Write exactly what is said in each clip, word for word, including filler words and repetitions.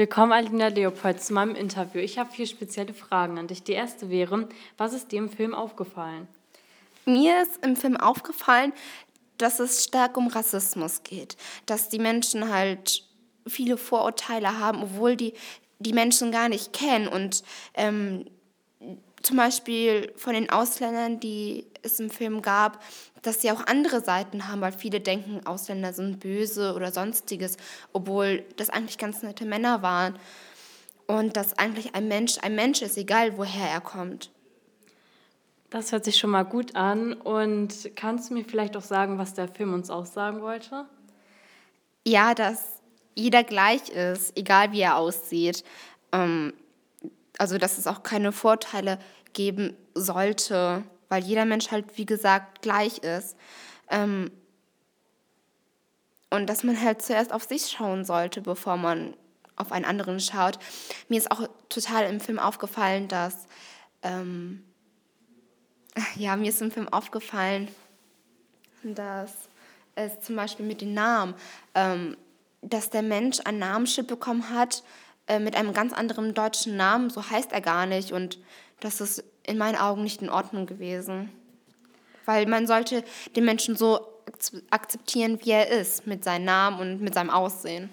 Willkommen, Alina Leopold, zu meinem Interview. Ich habe vier spezielle Fragen an dich. Die erste wäre, was ist dir im Film aufgefallen? Mir ist im Film aufgefallen, dass es stark um Rassismus geht. Dass die Menschen halt viele Vorurteile haben, obwohl die die Menschen gar nicht kennen. Und ähm, zum Beispiel von den Ausländern, die es im Film gab, dass sie auch andere Seiten haben, weil viele denken, Ausländer sind böse oder sonstiges, obwohl das eigentlich ganz nette Männer waren. Und dass eigentlich ein Mensch ein Mensch ist, egal woher er kommt. Das hört sich schon mal gut an. Und kannst du mir vielleicht auch sagen, was der Film uns aussagen wollte? Ja, dass jeder gleich ist, egal wie er aussieht. Ähm, also, dass es auch keine Vorteile geben sollte, weil jeder Mensch halt, wie gesagt, gleich ist. Ähm, und dass man halt zuerst auf sich schauen sollte, bevor man auf einen anderen schaut. Mir ist auch total im Film aufgefallen, dass, ähm, ja, mir ist im Film aufgefallen, dass es zum Beispiel mit den Namen, ähm, dass der Mensch ein Namensschild bekommen hat äh, mit einem ganz anderen deutschen Namen, so heißt er gar nicht und das ist in meinen Augen nicht in Ordnung gewesen. Weil man sollte den Menschen so akzeptieren, wie er ist, mit seinem Namen und mit seinem Aussehen.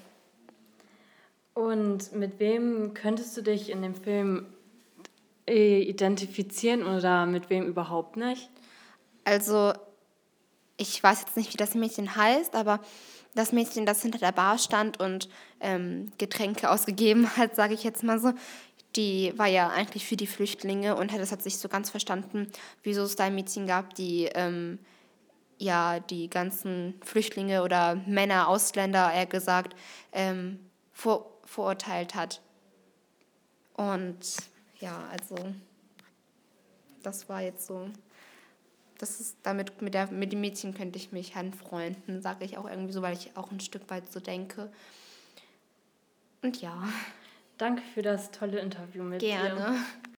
Und mit wem könntest du dich in dem Film äh, identifizieren oder mit wem überhaupt nicht? Also ich weiß jetzt nicht, wie das Mädchen heißt, aber das Mädchen, das hinter der Bar stand und ähm, Getränke ausgegeben hat, sage ich jetzt mal so, die war ja eigentlich für die Flüchtlinge und das hat sich so ganz verstanden, wieso es da ein Mädchen gab, die ähm, ja die ganzen Flüchtlinge oder Männer, Ausländer, eher gesagt, ähm, vor, verurteilt hat. Und ja, also das war jetzt so. Das ist damit, mit, der, mit dem Mädchen könnte ich mich anfreunden, sage ich auch irgendwie so, weil ich auch ein Stück weit so denke. Und ja, Danke für das tolle Interview mit dir. gerne.